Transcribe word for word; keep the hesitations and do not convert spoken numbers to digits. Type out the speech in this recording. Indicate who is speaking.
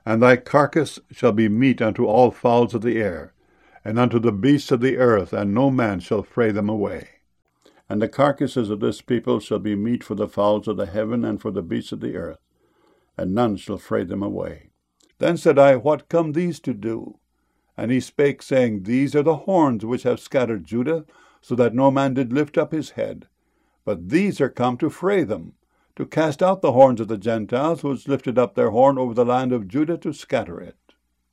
Speaker 1: And thy carcass shall be meat unto all fowls of the air, and unto the beasts of the earth, and no man shall fray them away. And the carcasses of this people shall be meat for the fowls of the heaven, and for the beasts of the earth, and none shall fray them away. Then said I, What come these to do? And he spake, saying, These are the horns which have scattered Judah, so that no man did lift up his head. But these are come to fray them, to cast out the horns of the Gentiles, which lifted up their horn over the land of Judah to scatter it.